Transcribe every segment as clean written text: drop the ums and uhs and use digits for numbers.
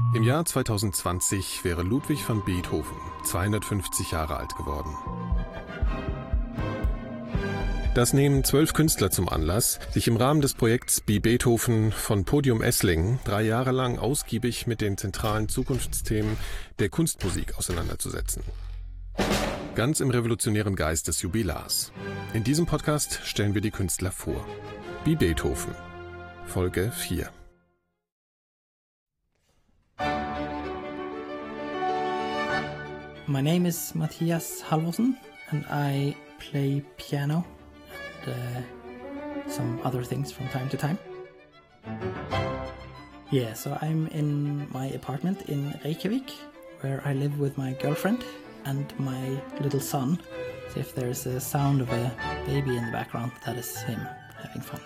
Im Jahr 2020 wäre Ludwig van Beethoven 250 Jahre alt geworden. Das nehmen 12 Künstler zum Anlass, sich im Rahmen des Projekts Be Beethoven von Podium Esslingen 3 Jahre lang ausgiebig mit den zentralen Zukunftsthemen der Kunstmusik auseinanderzusetzen. Ganz im revolutionären Geist des Jubilars. In diesem Podcast stellen wir die Künstler vor. Be Beethoven, Folge 4. My name is Mattias Halvorsen and I play piano and some other things from time to time. Yeah, so I'm in my apartment in Reykjavik, where I live with my girlfriend and my little son. So if there's a sound of a baby in the background, that is him having fun.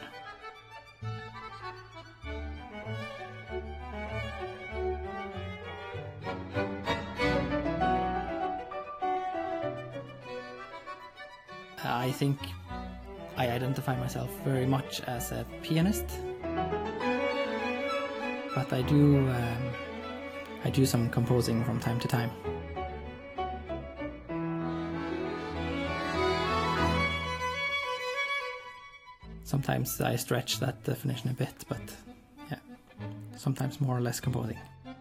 I think I identify myself very much as a pianist, but I do some composing from time to time. Sometimes I stretch that definition a bit, but yeah, sometimes more or less composing.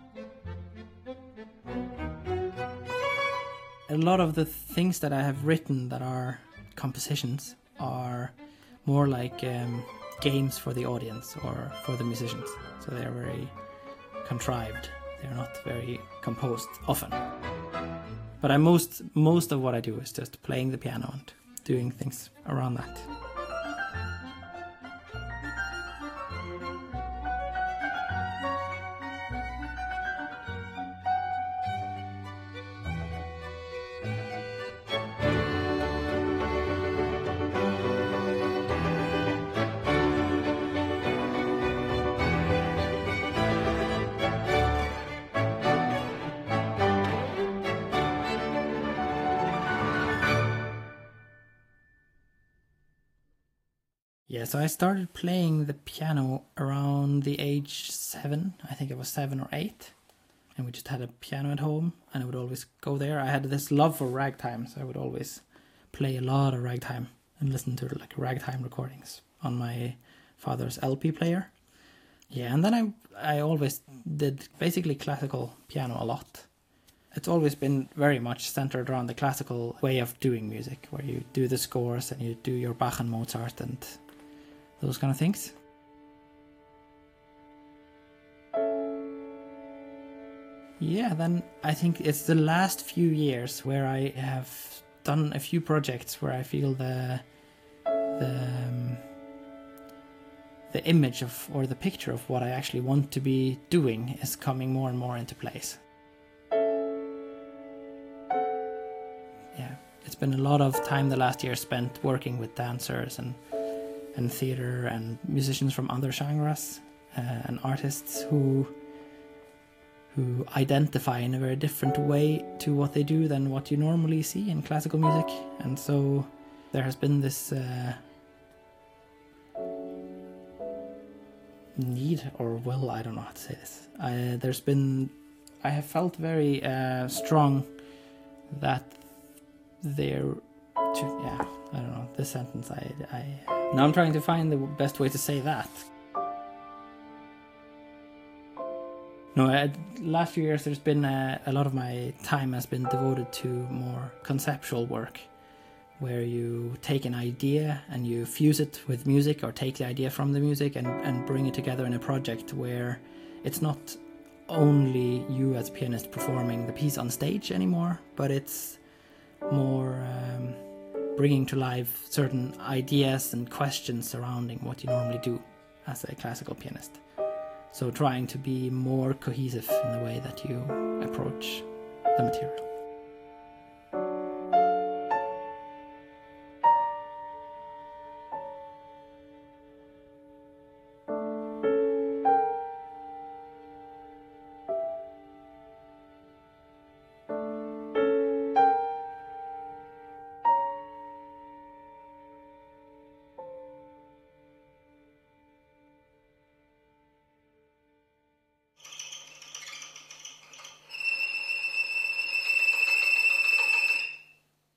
A lot of the things that I have written that are compositions are more like games for the audience or for the musicians. So they are very contrived. They're not very composed often. But most of what I do is just playing the piano and doing things around that. Yeah, so I started playing the piano around the age 7. I think it was 7 or 8. And we just had a piano at home, and I would always go there. I had this love for ragtime, so I would always play a lot of ragtime and listen to like ragtime recordings on my father's LP player. Yeah, and then I always did basically classical piano a lot. It's always been very much centered around the classical way of doing music, where you do the scores and you do your Bach and Mozart and those kind of things. Yeah, then I think it's the last few years where I have done a few projects where I feel the image of, or the picture of what I actually want to be doing is coming more and more into place. Yeah, it's been a lot of time the last year spent working with dancers and theater and musicians from other genres and artists who identify in a very different way to what they do than what you normally see in classical music. And so there has been this need or will, I don't know how to say this. I have felt very strong that I don't know, this sentence, now I'm trying to find the best way to say that. No, last few years there's been a lot of my time has been devoted to more conceptual work, where you take an idea and you fuse it with music, or take the idea from the music and bring it together in a project where it's not only you as a pianist performing the piece on stage anymore, but it's more bringing to life certain ideas and questions surrounding what you normally do as a classical pianist. So trying to be more cohesive in the way that you approach the material.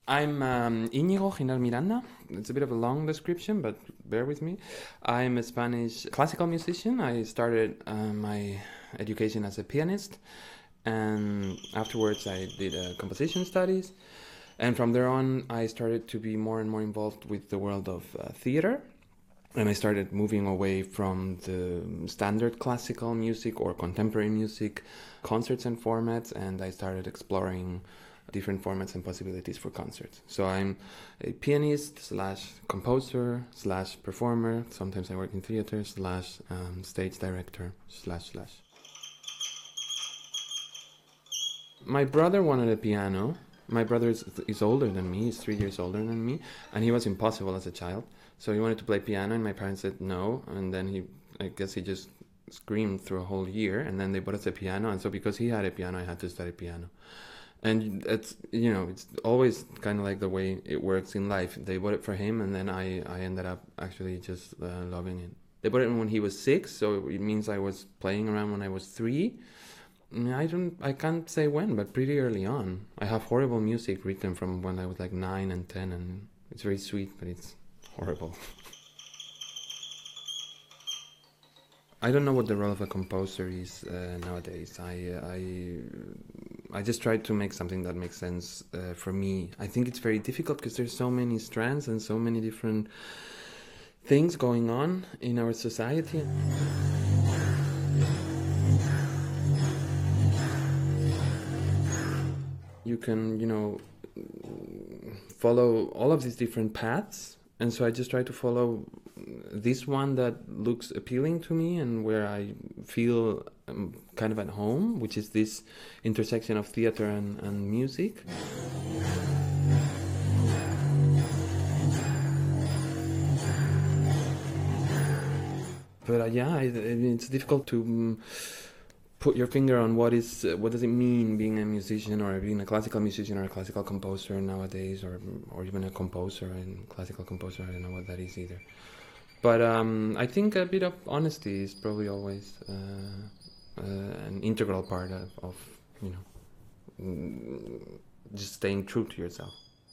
I'm Íñigo Giner Miranda. It's a bit of a long description, but bear with me. I'm a Spanish classical musician. I started my education as a pianist, and afterwards I did composition studies. And from there on, I started to be more and more involved with the world of theater. And I started moving away from the standard classical music or contemporary music concerts and formats, and I started exploring different formats and possibilities for concerts. So I'm a pianist slash composer slash performer. Sometimes I work in theater slash stage director slash. My brother wanted a piano. My brother is older than me. He's 3 years older than me, and he was impossible as a child. So he wanted to play piano, and my parents said no. And then I guess he just screamed through a whole year, and then they bought us a piano. And so because he had a piano, I had to study piano. And it's always kind of like the way it works in life. They bought it for him, and then I ended up actually just loving it. They bought it when he was 6, so it means I was playing around when I was 3. I can't say when, but pretty early on. I have horrible music written from when I was like 9 and 10, and it's very sweet, but it's horrible. I don't know what the role of a composer is nowadays. I just try to make something that makes sense for me. I think it's very difficult because there's so many strands and so many different things going on in our society. You can, follow all of these different paths. And so I just try to follow this one that looks appealing to me and where I feel kind of at home, which is this intersection of theater and music. But it's difficult to put your finger on what does it mean being a musician or being a classical musician or a classical composer nowadays, or even a composer and classical composer. I don't know what that is either. But I think a bit of honesty is probably always an integral part of just staying true to yourself.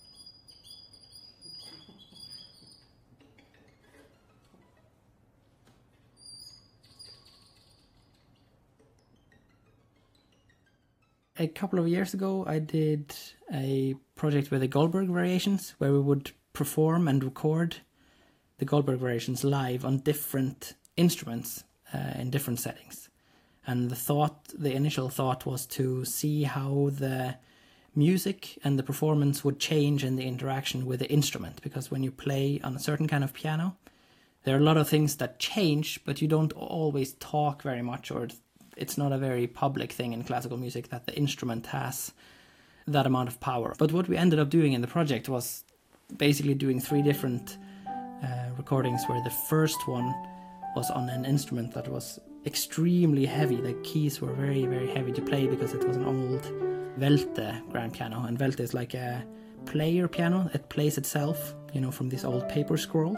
A couple of years ago, I did a project with the Goldberg Variations, where we would perform and record the Goldberg Variations live on different instruments in different settings. And the initial thought was to see how the music and the performance would change in the interaction with the instrument. Because when you play on a certain kind of piano, there are a lot of things that change, but you don't always talk very much, or it's not a very public thing in classical music that the instrument has that amount of power. But what we ended up doing in the project was basically doing 3 different recordings, where the first one was on an instrument that was extremely heavy. The keys were very, very heavy to play because it was an old Welte grand piano. And Welte is like a player piano. It plays itself, from these old paper scrolls.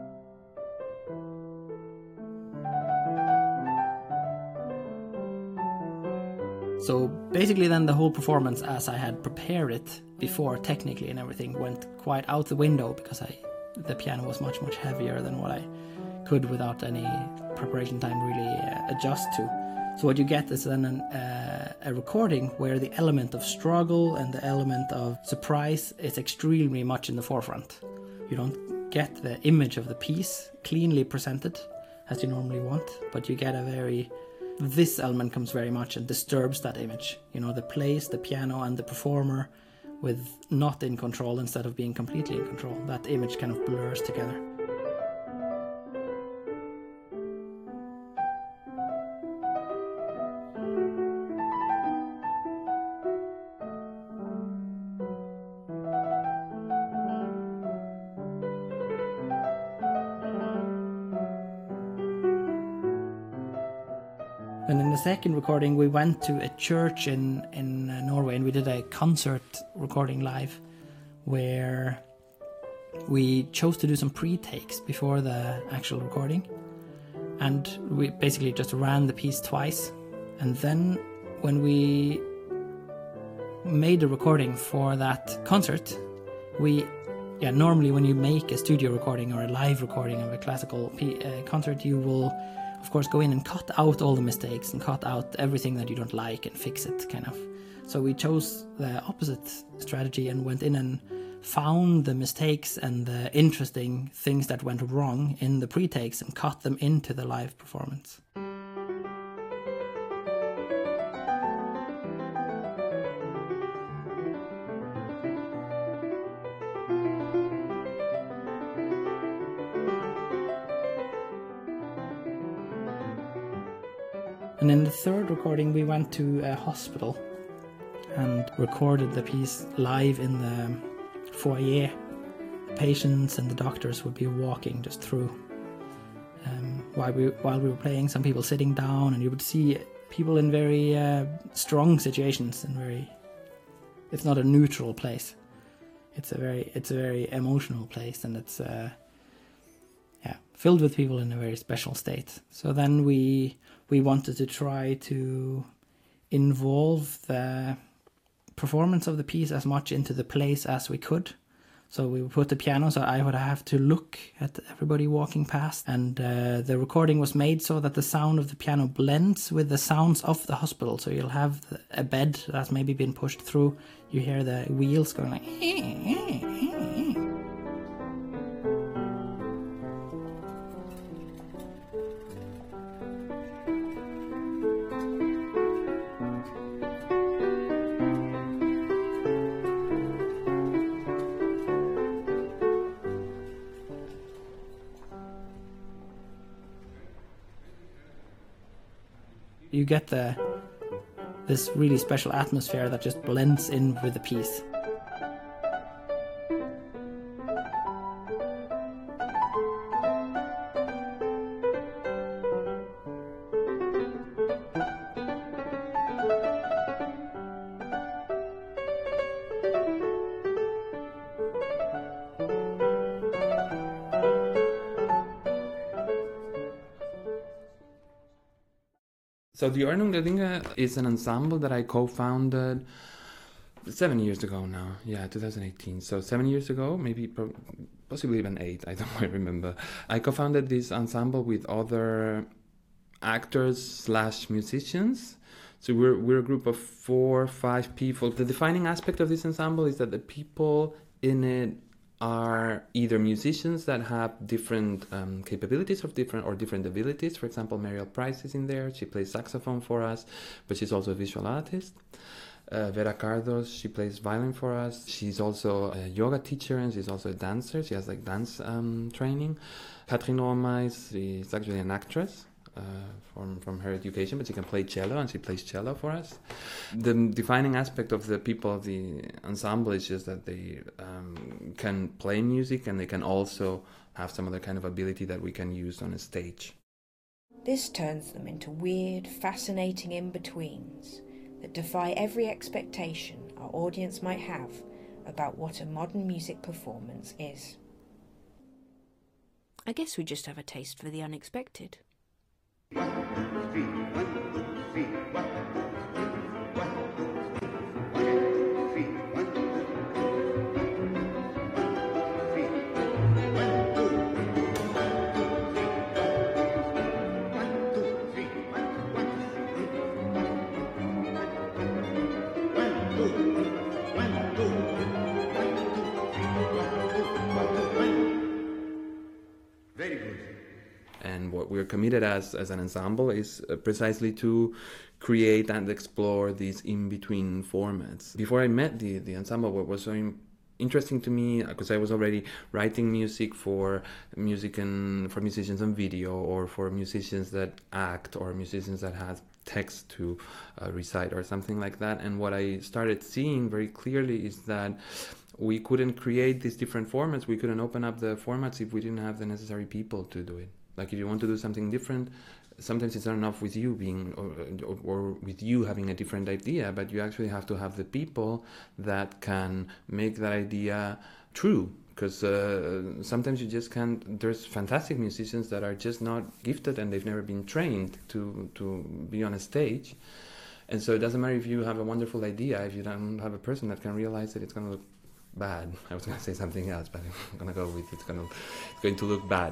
So basically then the whole performance, as I had prepared it before technically and everything, went quite out the window because the piano was much, much heavier than what I could without any preparation time really adjust to. So what you get is then a recording where the element of struggle and the element of surprise is extremely much in the forefront. You don't get the image of the piece cleanly presented as you normally want, but you get this element comes very much and disturbs that image. The place, the piano, and the performer with not in control instead of being completely in control. That image kind of blurs together. And in the second recording, we went to a church in Norway, and we did a concert recording live where we chose to do some pre-takes before the actual recording. And we basically just ran the piece twice. And then when we made the recording for that concert, Normally when you make a studio recording or a live recording of a classical concert, you will, of course, go in and cut out all the mistakes and cut out everything that you don't like and fix it, kind of. So we chose the opposite strategy and went in and found the mistakes and the interesting things that went wrong in the pre-takes and cut them into the live performance. And in the third recording, we went to a hospital and recorded the piece live in the foyer. The patients and the doctors would be walking just through while we were playing. Some people sitting down, and you would see people in very strong situations and it's not a neutral place. It's a very emotional place, and it's filled with people in a very special state. So then we wanted to try to involve the performance of the piece as much into the place as we could. So we put the piano, so I would have to look at everybody walking past, and the recording was made so that the sound of the piano blends with the sounds of the hospital. So you'll have a bed that's maybe been pushed through. You hear the wheels going like... You get this really special atmosphere that just blends in with the piece. So the Ordnung der Dinge is an ensemble that I co-founded 7 years ago now. Yeah, 2018. So 7 years ago, maybe possibly even 8, I don't quite remember. I co-founded this ensemble with other actors/musicians. So we're a group of 4 or 5 people. The defining aspect of this ensemble is that the people in it are either musicians that have different capabilities or different abilities. For example, Mariel Price is in there. She plays saxophone for us, but she's also a visual artist. Vera Cardos, she plays violin for us. She's also a yoga teacher, and she's also a dancer. She has like dance training. Katrin Romais is actually an actress from her education, but she can play cello, and she plays cello for us. The defining aspect of the people of the ensemble is just that they can play music, and they can also have some other kind of ability that we can use on a stage. This turns them into weird, fascinating in-betweens that defy every expectation our audience might have about what a modern music performance is. I guess we just have a taste for the unexpected. 1, 2, 3, 1, 2, 3, 1, 2, 3, 1, 2, 3, very good. And what we're committed as an ensemble is precisely to create and explore these in-between formats. Before I met the ensemble, what was so interesting to me, because I was already writing music for musicians on video, or for musicians that act, or musicians that have text to recite or something like that. And what I started seeing very clearly is that we couldn't create these different formats. We couldn't open up the formats if we didn't have the necessary people to do it. Like if you want to do something different, sometimes it's not enough with you being or with you having a different idea, but you actually have to have the people that can make that idea true. Because sometimes you just can't. There's fantastic musicians that are just not gifted, and they've never been trained to be on a stage. And so it doesn't matter if you have a wonderful idea, if you don't have a person that can realize that it's going to look bad. I was going to say something else, but I'm going to go with it's going to look bad.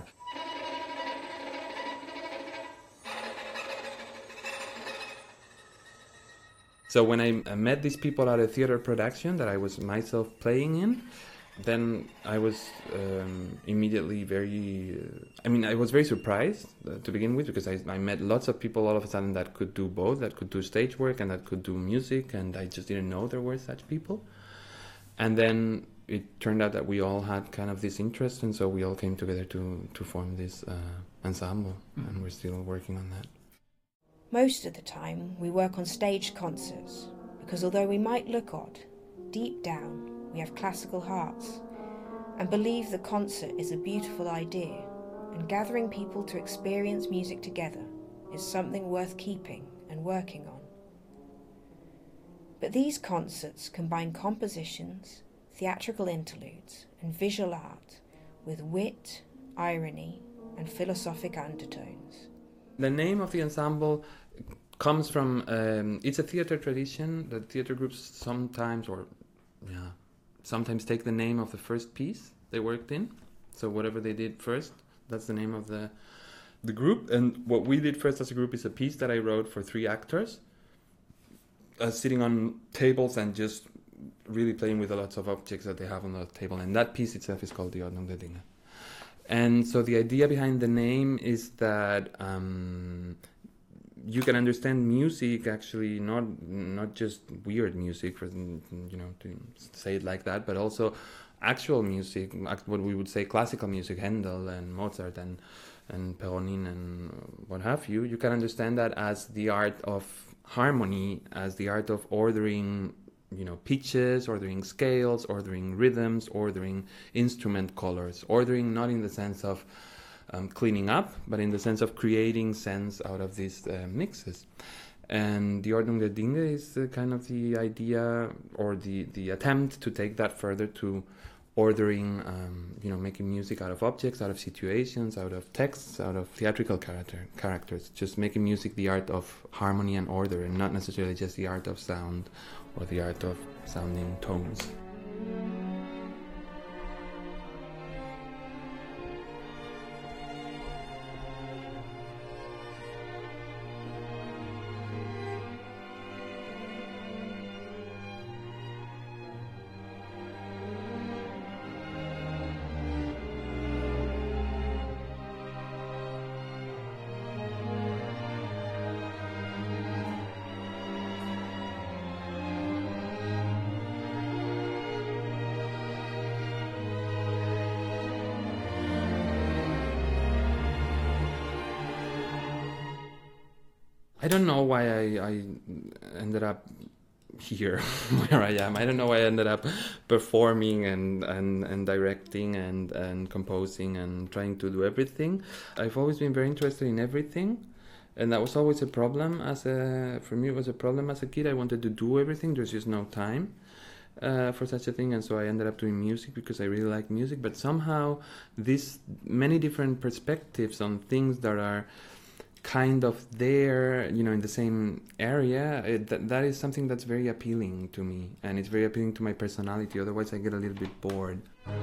So when I met these people at a theater production that I was myself playing in, then I was immediately I was very surprised to begin with, because I met lots of people all of a sudden that could do both, that could do stage work and that could do music, and I just didn't know there were such people. And then it turned out that we all had kind of this interest, and so we all came together to form this ensemble, and we're still working on that. Most of the time, we work on staged concerts, because although we might look odd, deep down, we have classical hearts, and believe the concert is a beautiful idea, and gathering people to experience music together is something worth keeping and working on. But these concerts combine compositions, theatrical interludes, and visual art with wit, irony, and philosophic undertones. The name of the ensemble comes from, it's a theater tradition that theater groups sometimes take the name of the first piece they worked in. So whatever they did first, that's the name of the group. And what we did first as a group is a piece that I wrote for 3 actors, sitting on tables and just really playing with lots of objects that they have on the table. And that piece itself is called Die Ordnung der Dinge. And so the idea behind the name is that you can understand music, actually, not just weird music, for to say it like that, but also actual music, what we would say classical music, Handel and Mozart and Peronin and what have you. You can understand that as the art of harmony, as the art of ordering pitches, ordering scales, ordering rhythms, ordering instrument colors, ordering not in the sense of cleaning up, but in the sense of creating sense out of these mixes. And Die Ordnung der Dinge is kind of the idea, or the attempt to take that further to ordering, making music out of objects, out of situations, out of texts, out of theatrical characters, just making music the art of harmony and order, and not necessarily just the art of sound or the art of sounding tones. I don't know why I ended up here where I am. I don't know why I ended up performing and directing and composing and trying to do everything. I've always been very interested in everything, and that was always a problem. For me, it was a problem as a kid. I wanted to do everything. There's just no time for such a thing, and so I ended up doing music because I really like music. But somehow, these many different perspectives on things that are kind of there, in the same area, that is something that's very appealing to me, and it's very appealing to my personality. Otherwise, I get a little bit bored.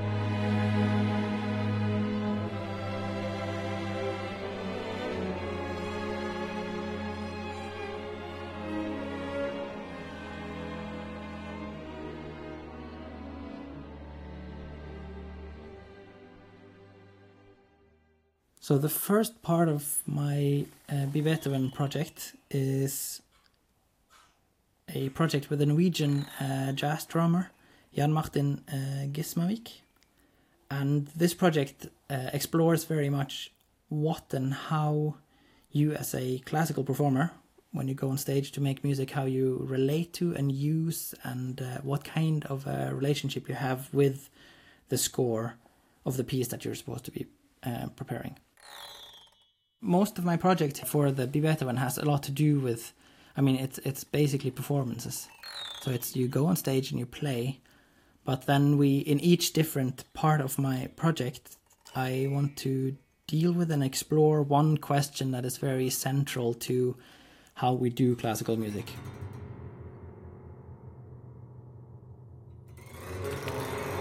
So the first part of my Be Beethoven project is a project with a Norwegian jazz drummer, Jan Martin Gismavik. And this project explores very much what and how you as a classical performer, when you go on stage to make music, how you relate to and use, and what kind of a relationship you have with the score of the piece that you're supposed to be preparing. Most of my project for the Be Beethoven has a lot to do with, it's basically performances. So it's you go on stage and you play, but then in each different part of my project, I want to deal with and explore one question that is very central to how we do classical music.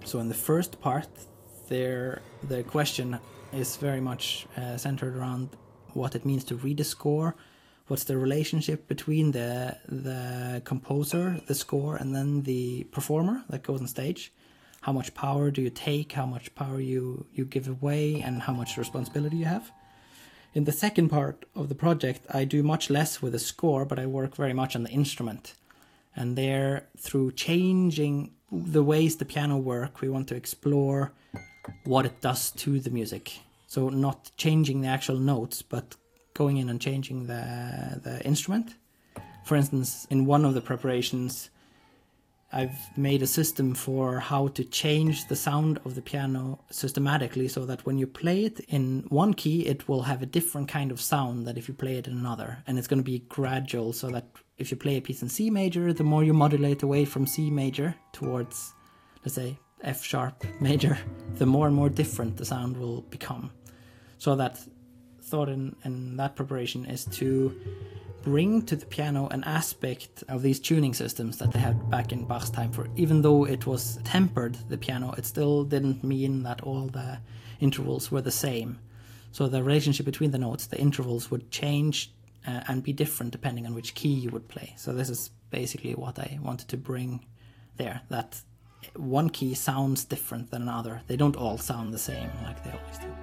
So in the first part, the question is very much centered around what it means to read a score, what's the relationship between the composer, the score, and then the performer that goes on stage. How much power do you take, how much power you give away, and how much responsibility you have. In the second part of the project, I do much less with the score, but I work very much on the instrument. And there, through changing the ways the piano work, we want to explore what it does to the music. So not changing the actual notes, but going in and changing the instrument. For instance, in one of the preparations, I've made a system for how to change the sound of the piano systematically so that when you play it in one key, it will have a different kind of sound than if you play it in another. And it's going to be gradual so that if you play a piece in C major, the more you modulate away from C major towards, let's say, F sharp major, the more and more different the sound will become. So that thought in that preparation is to bring to the piano an aspect of these tuning systems that they had back in Bach's time. For even though it was tempered, the piano, it still didn't mean that all the intervals were the same. So the relationship between the notes, the intervals would change and be different depending on which key you would play. So this is basically what I wanted to bring there, that one key sounds different than another. They don't all sound the same like they always do.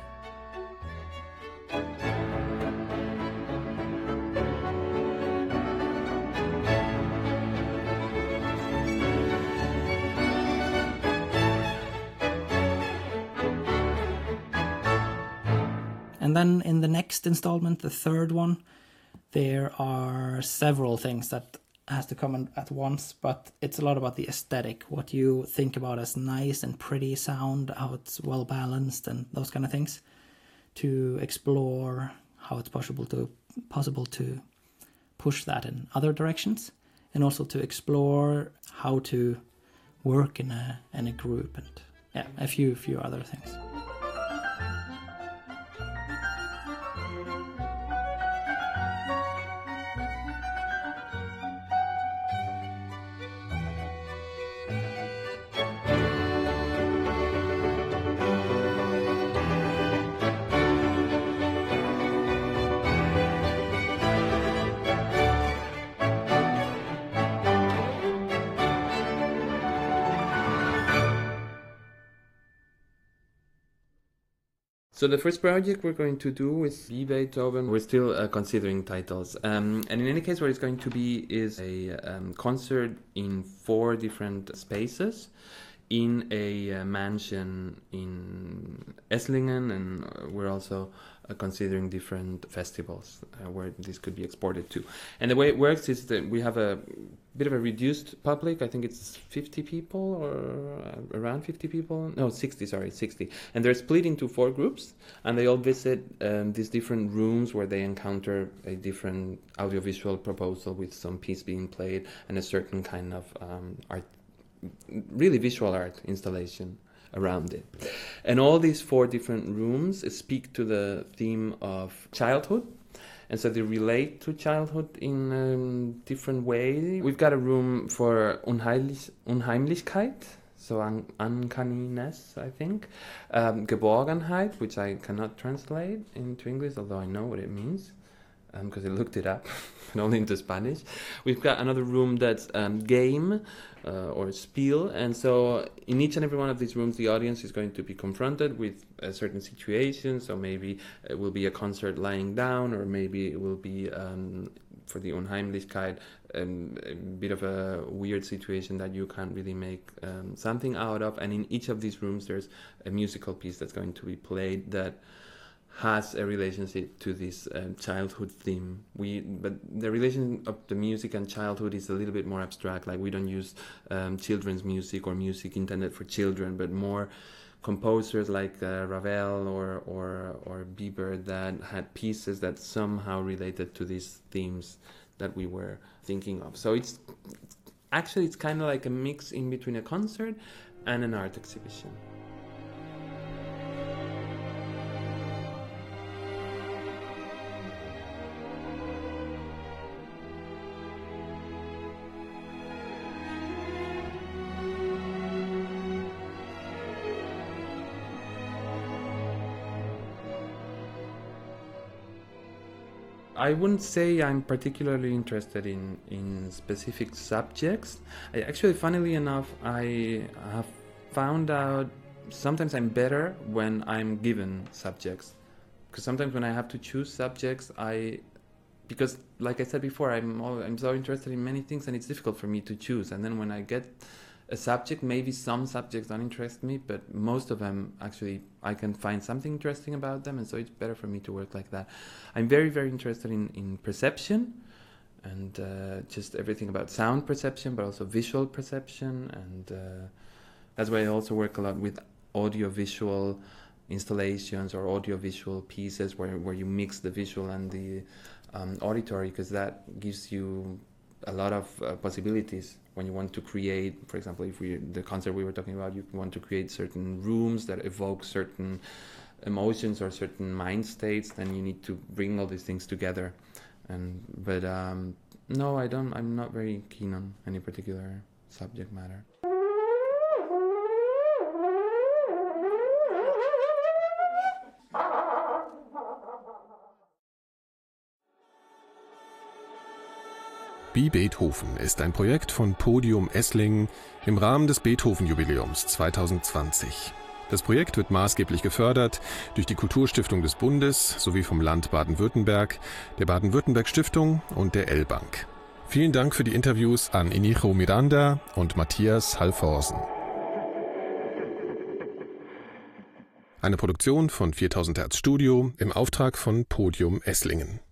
And then in the next installment, the third one, there are several things that has to come at once, but it's a lot about the aesthetic, what you think about as nice and pretty sound, how it's well balanced and those kind of things, to explore how it's possible to push that in other directions, and also to explore how to work in a group, and a few other things. So the first project we're going to do with B. Beethoven, we're still considering titles. And in any case, what it's going to be is a concert in 4 different spaces in a mansion in Esslingen, and we're also considering different festivals where this could be exported to. And the way it works is that we have a bit of a reduced public. I think it's 50 people or around 50 people. No, 60. And they're split into 4 groups, and they all visit these different rooms where they encounter a different audiovisual proposal with some piece being played and a certain kind of art, really visual art installation around it. And all these 4 different rooms speak to the theme of childhood, and so they relate to childhood in a different way. We've got a room for Unheimlichkeit, so uncanniness, I think. Geborgenheit, which I cannot translate into English, although I know what it means, because I looked it up, but only into Spanish. We've got another room that's game, or Spiel, and so in each and every one of these rooms, the audience is going to be confronted with a certain situation. So maybe it will be a concert lying down, or maybe it will be, for the Unheimlichkeit, a bit of a weird situation that you can't really make something out of. And in each of these rooms, there's a musical piece that's going to be played that has a relationship to this childhood theme. But the relation of the music and childhood is a little bit more abstract. Like, we don't use children's music or music intended for children, but more composers like Ravel or Bieber that had pieces that somehow related to these themes that we were thinking of. So it's kind of like a mix in between a concert and an art exhibition. I wouldn't say I'm particularly interested in specific subjects. Funnily enough, I have found out sometimes I'm better when I'm given subjects. Because sometimes when I have to choose subjects, because like I said before, I'm so interested in many things and it's difficult for me to choose. And then when I get a subject, maybe some subjects don't interest me, but most of them actually I can find something interesting about them, and so it's better for me to work like that. I'm very, very interested in perception and just everything about sound perception, but also visual perception, and that's why I also work a lot with audiovisual installations or audiovisual pieces where you mix the visual and the auditory, because that gives you a lot of possibilities when you want to create. For example, if the concert we were talking about, you want to create certain rooms that evoke certain emotions or certain mind states, then you need to bring all these things together. But no, I'm not very keen on any particular subject matter. Beethoven ist ein Projekt von Podium Esslingen im Rahmen des Beethoven-Jubiläums 2020. Das Projekt wird maßgeblich gefördert durch die Kulturstiftung des Bundes sowie vom Land Baden-Württemberg, der Baden-Württemberg-Stiftung und der L-Bank. Vielen Dank für die Interviews an Inigo Miranda und Matthias Halvorsen. Eine Produktion von 4000 Hertz Studio im Auftrag von Podium Esslingen.